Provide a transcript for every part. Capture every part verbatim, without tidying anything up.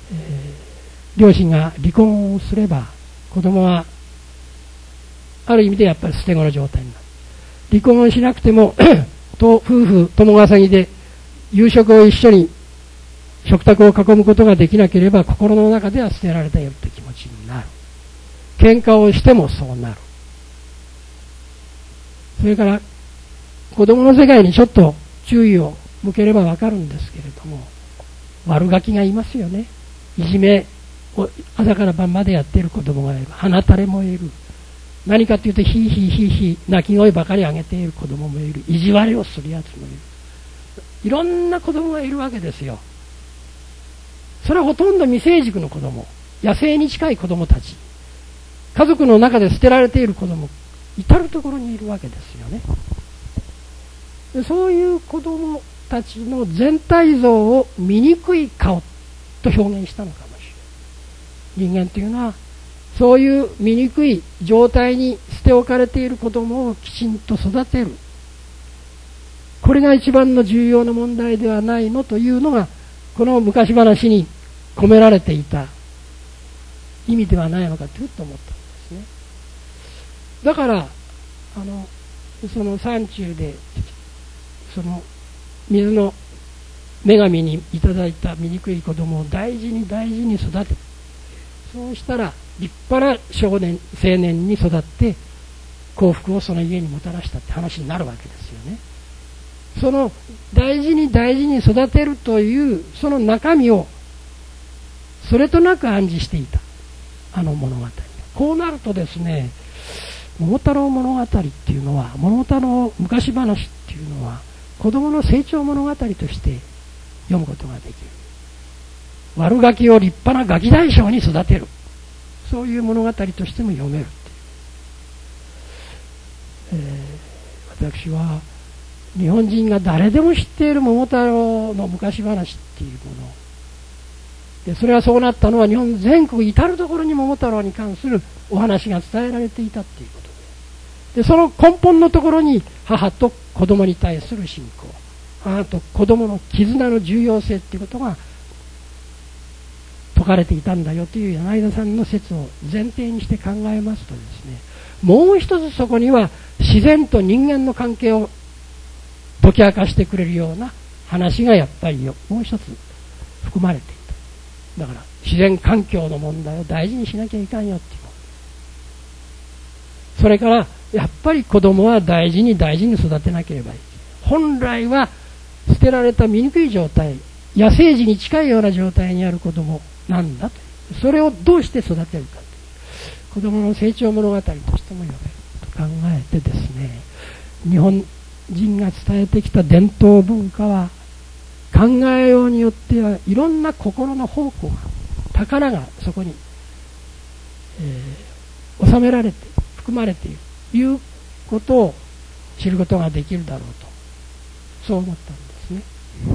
えー、両親が離婚をすれば子供はある意味でやっぱり捨て子の状態になる。離婚をしなくてもと夫婦共稼ぎで夕食を一緒に食卓を囲むことができなければ心の中では捨てられたよという気持ちになる。喧嘩をしてもそうなる。それから子供の世界にちょっと注意を向ければわかるんですけれども、悪ガキがいますよね。いじめを朝から晩までやっている子供がいる。鼻垂れもいる。何かというとヒーヒーヒーヒー泣き声ばかり上げている子供もいる。意地悪をするやつもいる。いろんな子供がいるわけですよ。それはほとんど未成熟の子供、野生に近い子供たち、家族の中で捨てられている子供、至るところにいるわけですよね。でそういう子供たちの全体像を醜い顔と表現したのかもしれない。人間というのはそういう醜い状態に捨て置かれている子供をきちんと育てる、これが一番の重要な問題ではないのというのがこの昔話に込められていた意味ではないのかとふっと思ったんですね。だからあのその山中でその水の女神にいただいた醜い子供を大事に大事に育て、そうしたら立派な少年青年に育って幸福をその家にもたらしたって話になるわけですよね。その大事に大事に育てるというその中身をそれとなく暗示していたあの物語。こうなるとですね、桃太郎物語っていうのは、桃太郎昔話っていうのは子供の成長物語として読むことができる。悪ガキを立派なガキ大将に育てる、そういう物語としても読めるっていう、えー、私は日本人が誰でも知っている桃太郎の昔話っていうもので、それはそうなったのは日本全国至る所に桃太郎に関するお話が伝えられていたっていうことで、でその根本のところに母と子供に対する信仰、母と子供の絆の重要性っていうことが説かれていたんだよという柳田さんの説を前提にして考えますとですね、もう一つそこには自然と人間の関係を解き明かしてくれるような話がやっぱりもう一つ含まれていた。だから自然環境の問題を大事にしなきゃいかんよっていう。それからやっぱり子供は大事に大事に育てなければいけない。本来は捨てられた醜い状態、野生児に近いような状態にある子供なんだと。それをどうして育てるかという、子供の成長物語としても読めると考えてですね、日本人が伝えてきた伝統文化は考えようによってはいろんな心の宝庫が、宝がそこに、えー、収められて含まれているということを知ることができるだろうと、そう思ったんですね。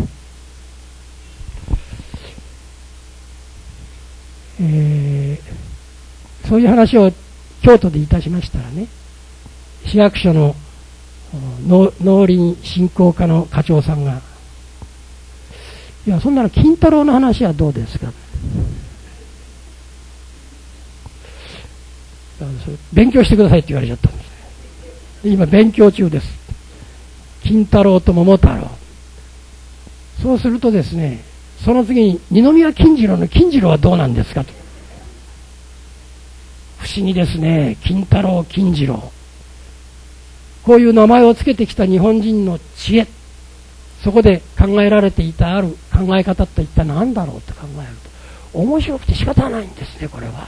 えー、そういう話を京都でいたしましたらね、市役所の農, 農林振興課の課長さんが、いやそんなの金太郎の話はどうですか、勉強してくださいって言われちゃったんです。今勉強中です。金太郎と桃太郎。そうするとですね、その次に二宮金次郎の金次郎はどうなんですかと。不思議ですね。金太郎金次郎、こういう名前をつけてきた日本人の知恵、そこで考えられていたある考え方って一体何だろうと考えると面白くて仕方ないんですね。これは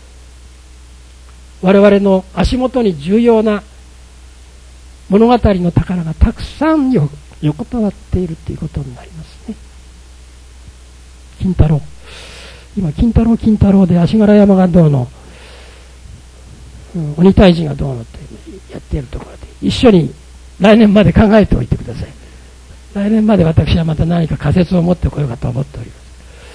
我々の足元に重要な物語の宝がたくさんよ横たわっているということになりますね。金太郎、今金太郎金太郎で足柄山がどうの、うん、鬼退治がどうのってやっているところで、一緒に来年まで考えておいてください。来年まで私はまた何か仮説を持ってこようかと思っております。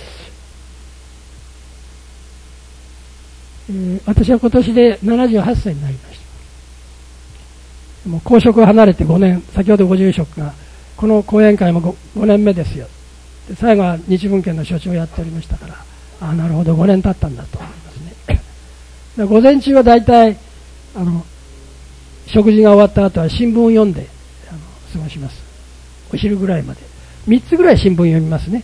えー、私は今年でななじゅうはっさいになりました。もう公職を離れてごねん、先ほどご住職がこの講演会も 5, ごねんめですよ。で最後は日文献の所長をやっておりましたから、 ああ、なるほど、ごねん経ったんだと思いますね。で午前中はだいたいあの食事が終わった後は新聞を読んであの過ごします。お昼ぐらいまでみっつぐらい新聞読みますね。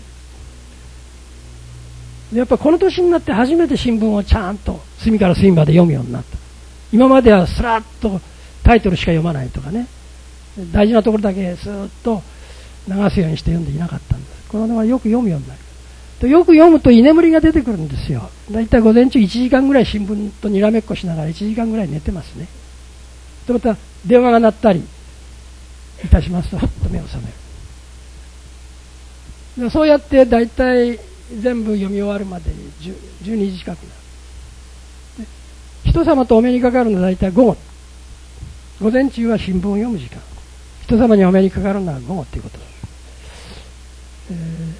でやっぱこの年になって初めて新聞をちゃんと隅から隅まで読むようになった。今まではスラッとタイトルしか読まないとかね、大事なところだけスーッと流すようにして読んでいなかったんです。こののはよく読むようになると、よく読むと居眠りが出てくるんですよ。だいたい午前中いちじかんぐらい新聞とにらめっこしながらいちじかんぐらい寝てますね。でまた電話が鳴ったりいたしますとふっと目を覚める。でそうやってだいたい全部読み終わるまでにじゅうにじ近くなる。で人様とお目にかかるのはだいたい午後。午前中は新聞を読む時間、人様にお目にかかるのは午後ということです。え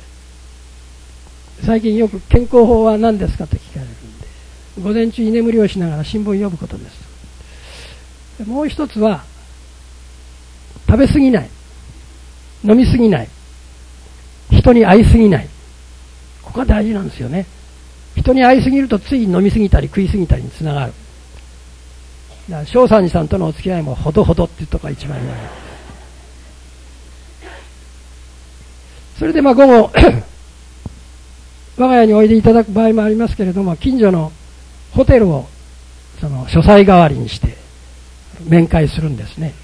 ー、最近よく健康法は何ですかと聞かれるんで、午前中居眠りをしながら新聞を読むことです。でもう一つは食べ過ぎない、飲み過ぎない、人に会い過ぎない。ここが大事なんですよね。人に会い過ぎるとつい飲み過ぎたり食い過ぎたりにつながる。だから正三寺さんとのお付き合いもほどほどっていうところが一番いい。それでまあ午後我が家においでいただく場合もありますけれども、近所のホテルをその書斎代わりにして面会するんですね。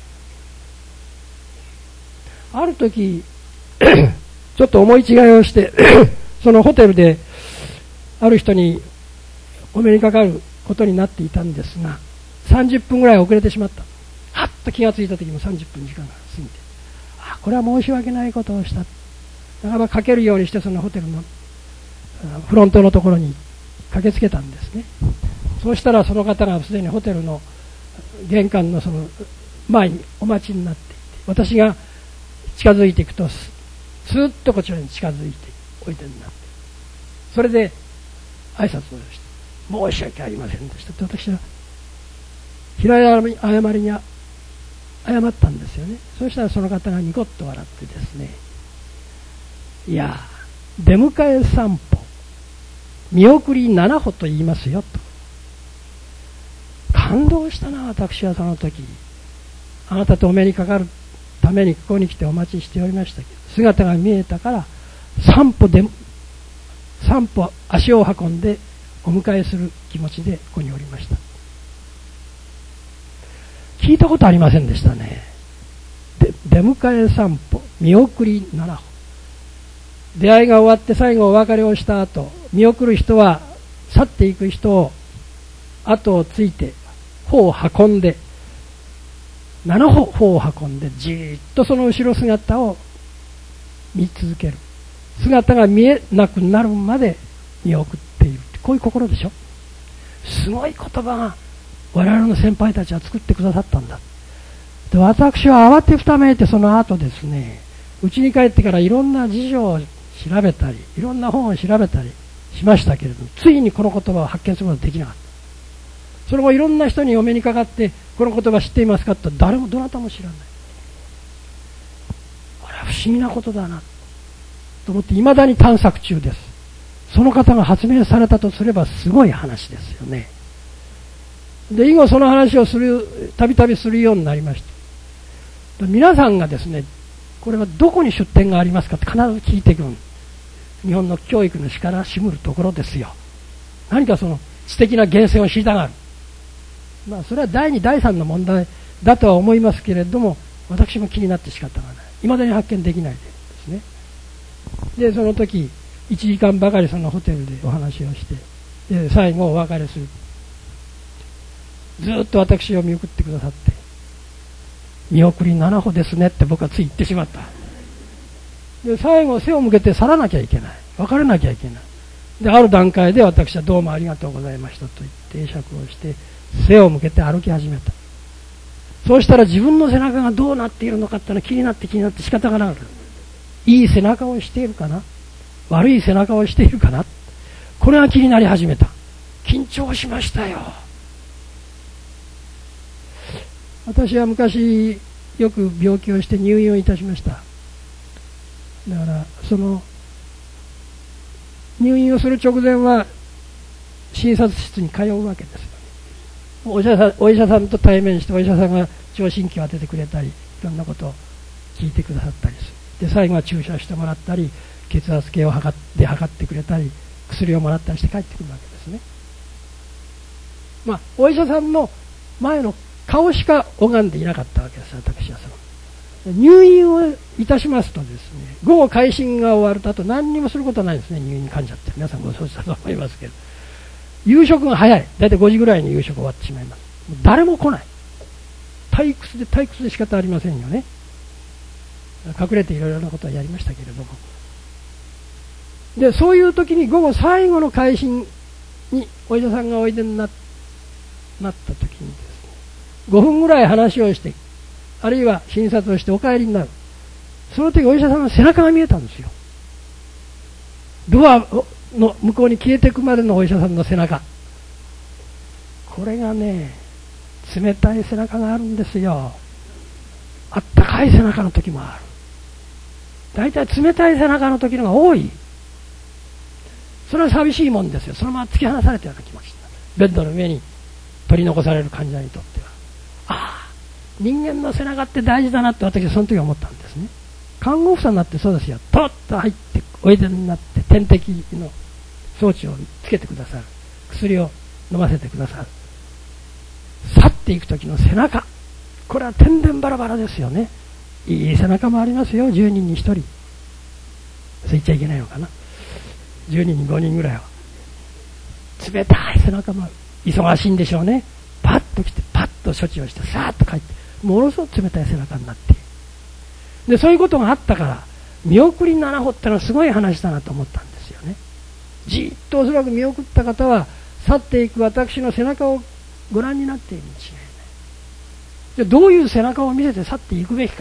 ある時ちょっと思い違いをしてそのホテルである人にお目にかかることになっていたんですが、さんじゅっぷんぐらい遅れてしまった。はっと気がついた時もさんじゅっぷん時間が過ぎて、あ、これは申し訳ないことをした。なかなかかけるようにしてそのホテルのフロントのところに駆けつけたんですね。そうしたらその方がすでにホテルの玄関のその前にお待ちになっていて、私が近づいていくとスーッとこちらに近づいておいでになって、それで挨拶をして申し訳ありませんでしたと私は平謝りに謝ったんですよね。そうしたらその方がニコッと笑ってですね、いや出迎え散歩見送り七歩と言いますよと。感動したな私はその時。あなたとお目にかかるためにここに来てお待ちしておりましたけど、姿が見えたから散歩で散歩足を運んでお迎えする気持ちでここにおりました。聞いたことありませんでしたね。で出迎え散歩見送り七歩。出会いが終わって最後お別れをした後、見送る人は去っていく人を後をついて歩を運んで七歩歩を運んでじーっとその後ろ姿を見続ける。姿が見えなくなるまで見送っている。こういう心でしょ。すごい言葉が我々の先輩たちは作ってくださったんだ。で私は慌てふためいてその後ですね、家に帰ってからいろんな事情を調べたりいろんな本を調べたりしましたけれども、ついにこの言葉を発見することができなかった。その後いろんな人にお目にかかってこの言葉知っていますかと誰もどなたも知らない。あれは不思議なことだなと思っていまだに探索中です。その方が発明されたとすればすごい話ですよね。で以後その話をするたびたびするようになりました。皆さんがですね、これはどこに出典がありますかって必ず聞いてくる。日本の教育の力しむるところですよ。何かその知的な源泉を知りたがる。まあそれは第二第三の問題だとは思いますけれども、私も気になって仕方がない。未だに発見できないですね。でその時いちじかんばかりそのホテルでお話をして、で最後お別れする。ずっと私を見送ってくださって、見送り七歩ですねって僕はつい言ってしまった。で最後背を向けて去らなきゃいけない、別れなきゃいけない。である段階で私はどうもありがとうございましたと言って会釈をして背を向けて歩き始めた。そうしたら自分の背中がどうなっているのかってのは気になって気になって仕方がなく、いい背中をしているかな、悪い背中をしているかな、これが気になり始めた。緊張しましたよ。私は昔よく病気をして入院をいたしました。だからその入院をする直前は診察室に通うわけですよね。お医者さん、お医者さんと対面してお医者さんが聴診器を当ててくれたり、いろんなことを聞いてくださったりする。で最後は注射してもらったり、血圧計を測って測ってくれたり、薬をもらったりして帰ってくるわけですね。まあお医者さんの前の顔しか拝んでいなかったわけです、私は。その入院をいたしますとですね、午後回診が終わるとあと何にもすることはないですね。入院患者って皆さんご存知だと思いますけど、夕食が早い。だいたいごじぐらいに夕食終わってしまいます。誰も来ない。退屈で退屈で仕方ありませんよね。隠れていろいろなことはやりましたけれども、でそういう時に午後最後の回診にお医者さんがおいでに な, なった時にですね、ごふんぐらい話をして、あるいは診察をしてお帰りになる。その時お医者さんの背中が見えたんですよ。ドアの向こうに消えていくまでのお医者さんの背中、これがね、冷たい背中があるんですよ。あったかい背中の時もある。だいたい冷たい背中の時のが多い。それは寂しいもんですよ。そのまま突き放されたような気持ちになる。ベッドの上に取り残される患者にとっては、ああ、人間の背中って大事だなって私はその時思ったんですね。看護婦さんになってそうですよ。とっと入っておいでになって点滴の装置をつけてくださる、薬を飲ませてくださる、去っていく時の背中、これは天然バラバラですよね。いい背中もありますよ。じゅうにんにひとり、そう言っちゃいけないのかな、じゅうにんにごにんぐらいは冷たい背中もある。忙しいんでしょうね。パッと来てパッと処置をしてさーっと帰って、ものすごく冷たい背中になっている。でそういうことがあったから見送り七歩ってのはすごい話だなと思ったんですよね。じっとおそらく見送った方は去っていく私の背中をご覧になっているに違いない。じゃあどういう背中を見せて去っていくべきか、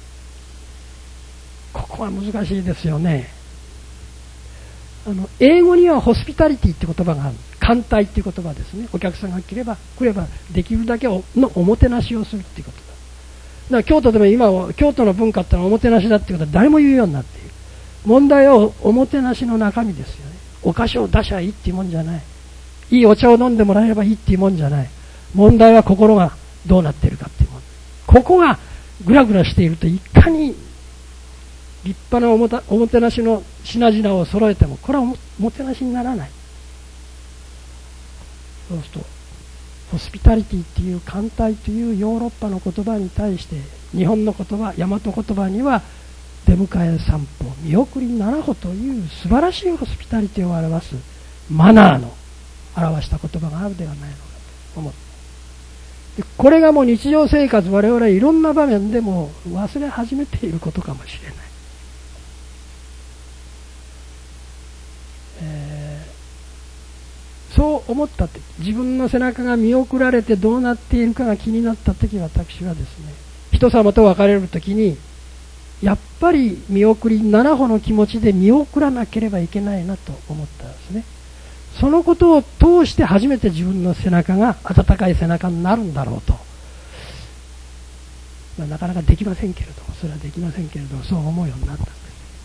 ここは難しいですよね。あの英語にはホスピタリティって言葉がある。歓待っていう言葉ですね。お客さんが来れば来ればできるだけのおもてなしをするっていうことだ。だから京都でも今は京都の文化ってのはおもてなしだっていうことは誰も言うようになっている。問題はおもてなしの中身ですよね。お菓子を出しゃいいっていうもんじゃない。いいお茶を飲んでもらえればいいっていうもんじゃない。問題は心がどうなっているかっていうもん。ここがグラグラしているといかに立派なおもたおもてなしの品々を揃えてもこれは お, もてなしにならない。そうするとホスピタリティっていう歓待というヨーロッパの言葉に対して日本の言葉、大和言葉には出迎え散歩、見送り七歩という素晴らしいホスピタリティを表すマナーの表した言葉があるではないのかと思って、でこれがもう日常生活、我々はいろんな場面でも忘れ始めていることかもしれない。えー、そう思ったって自分の背中が見送られてどうなっているかが気になった時、私はですね、人様と別れる時にやっぱり見送り七歩の気持ちで見送らなければいけないなと思ったんですね。そのことを通して初めて自分の背中が温かい背中になるんだろうと、まあ、なかなかできませんけれども、それはできませんけれども、そう思うようになったんです。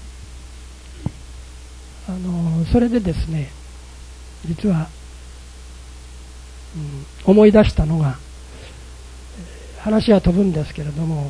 あのそれでですね、実は、うん、思い出したのが、話は飛ぶんですけれども、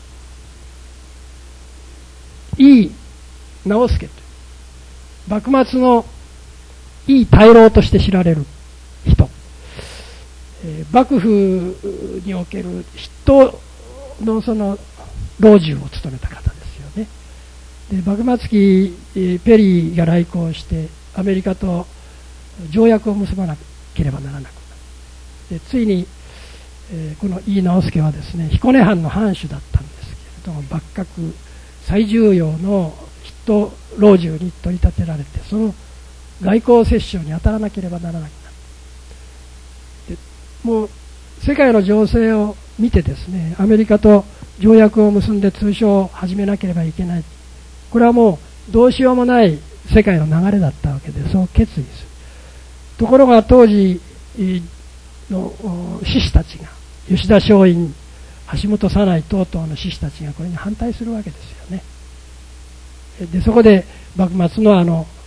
井伊直弼という幕末の井伊大老として知られる人、えー、幕府における筆頭のその老中を務めた方ですよね。で幕末期、えー、ペリーが来航してアメリカと条約を結ばなければならなくなる。でついに、えー、この井伊直弼はですね、彦根藩の藩主だったんですけれども、幕閣最重要の筆頭老中に取り立てられて、その外交折衝に当たらなければならなくなる。でもう世界の情勢を見てですね、アメリカと条約を結んで通商を始めなければいけない。これはもうどうしようもない世界の流れだったわけで、そう決意する。ところが当時の志士たちが、吉田松陰、橋本左内等々の志士たちがこれに反対するわけですよね。でそこで幕末のあの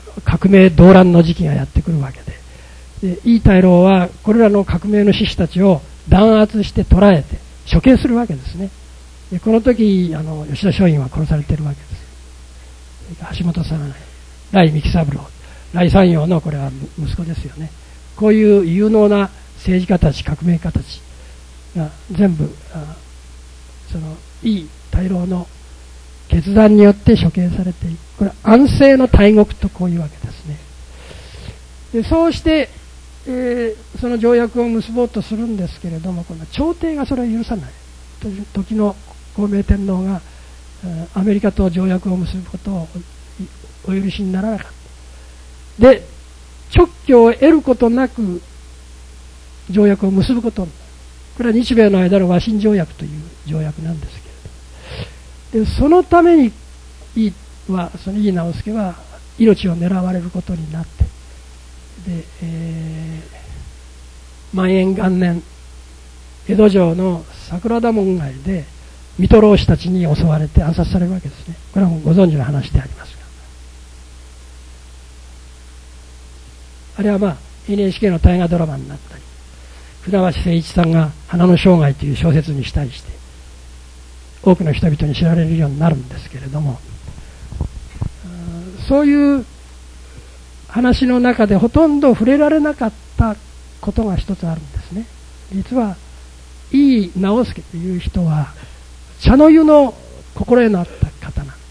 革命動乱の時期がやってくるわけで、で井伊大老はこれらの革命の志士たちを弾圧して捕らえて処刑するわけですね。でこの時あの吉田松陰は殺されているわけです。橋本さん、来三木三郎、来三陽のこれは息子ですよね。こういう有能な政治家たち、革命家たちが全部その井伊大老の決断によって処刑されていく。これは安政の大獄とこういうわけですね。でそうして、えー、その条約を結ぼうとするんですけれども、この朝廷がそれを許さない。時の孝明天皇がアメリカと条約を結ぶことをお許しにならなかった。で勅許を得ることなく条約を結ぶことになる。これは日米の間の和親条約という条約なんですけれど、でそのために井伊はその井伊直弼は命を狙われることになって、で、えー、万延元年江戸城の桜田門外で水戸浪士たちに襲われて暗殺されるわけですね。これはもうご存知の話でありますが、あれはまあ エヌエイチケー の大河ドラマになったり、船橋誠一さんが花の生涯という小説にしたりして多くの人々に知られるようになるんですけれども、そういう話の中でほとんど触れられなかったことが一つあるんですね。実は井伊直弼という人は茶の湯の心得のあった方なんです。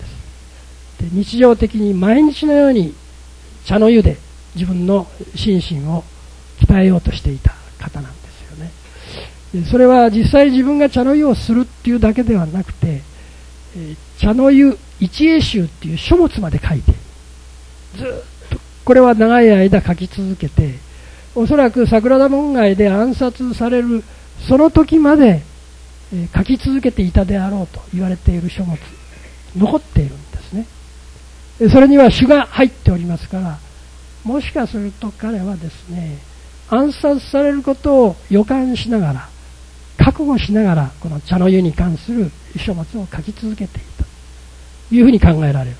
で日常的に毎日のように茶の湯で自分の心身を鍛えようとしていた方なんですよね。でそれは実際自分が茶の湯をするっていうだけではなくて、えー、茶の湯一会集っていう書物まで書いて、ずっとこれは長い間書き続けて、おそらく桜田門外で暗殺されるその時まで書き続けていたであろうと言われている書物残っているんですね。それには詩が入っておりますから、もしかすると彼はですね、暗殺されることを予感しながら、覚悟しながらこの茶の湯に関する書物を書き続けていたというふうに考えられる。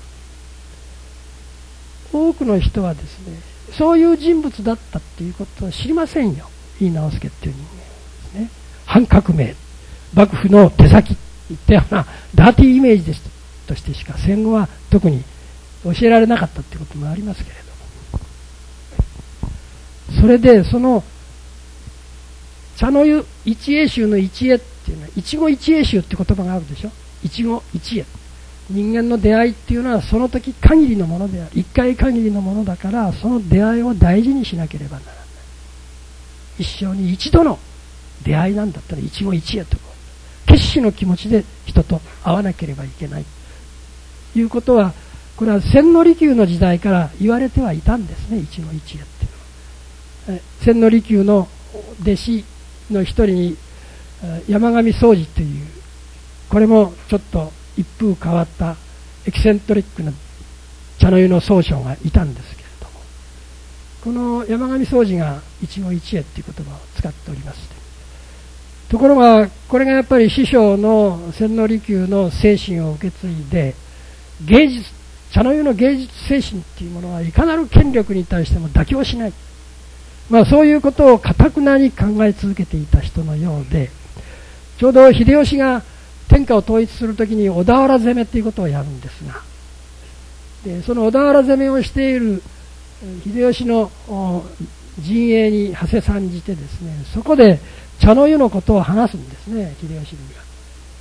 多くの人はですね、そういう人物だったっていうことを知りませんよ。井伊直弼っていう人間ですね。反革命、幕府の手先といったようなダーティーイメージですとしてしか戦後は特に教えられなかったっていうこともありますけれども、それでその茶の湯一会集の一会っていうのは一期一会集って言葉があるでしょ。一期一会、人間の出会いっていうのはその時限りのものである、一回限りのものだから、その出会いを大事にしなければならない。一生に一度の出会いなんだったら一期一会と決死の気持ちで人と会わなければいけないということは、これは千利休の時代から言われてはいたんですね。一期一会っていうのは千利休の弟子の一人に山上宗治という、これもちょっと一風変わったエキセントリックな茶の湯の宗匠がいたんですけれども、この山上宗治が一期一会という言葉を使っております。ところがこれがやっぱり師匠の千利休の精神を受け継いで、芸術、茶の湯の芸術精神っていうものはいかなる権力に対しても妥協しない、まあ、そういうことを固くなに考え続けていた人のようで、ちょうど秀吉が天下を統一するときに小田原攻めということをやるんですが、でその小田原攻めをしている秀吉の陣営に馳せ参じてですね、そこで茶の湯のことを話すんですね。秀吉軍が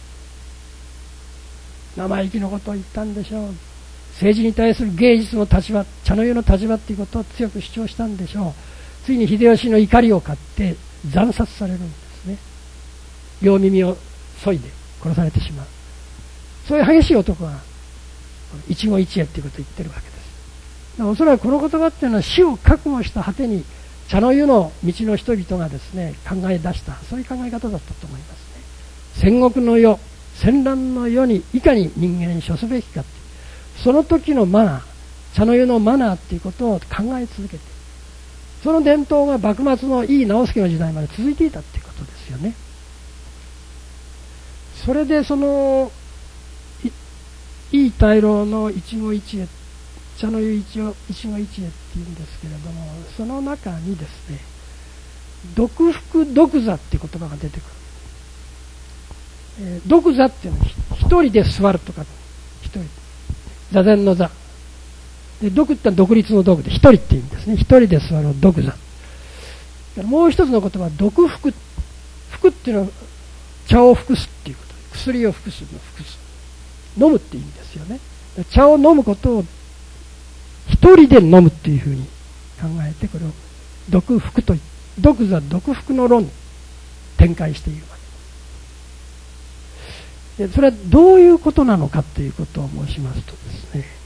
生意気なことを言ったんでしょう。政治に対する芸術の立場、茶の湯の立場ということを強く主張したんでしょう。ついに秀吉の怒りを買って惨殺されるんですね。両耳を削いで殺されてしまう。そういう激しい男が一期一会ということを言ってるわけです。おそらくこの言葉っていうのは死を覚悟した果てに茶の湯の道の人々がですね考え出した、そういう考え方だったと思いますね。戦国の世、戦乱の世にいかに人間に処すべきかっていう、その時のマナー、茶の湯のマナーっていうことを考え続けて、その伝統が幕末の井伊直弼の時代まで続いていたっていうことですよね。それでその井伊大老の一期一会、 茶の湯一応一期一会っていうんですけれども、その中にですね、独福独座っていう言葉が出てくる。えー、独座っていうのは一人で座るとか、一人座禅の座で、独ってのは独立の独で一人っていうんですね。一人で座るを独座。もう一つの言葉は独福。福っていうのは茶を服すっていうこと、薬を服すの服す、飲むっていうんですよね。茶を飲むことを一人で飲むっていうふうに考えて、これを独福と、独座独福の論展開しているわけで、それはどういうことなのかということを申しますとですね、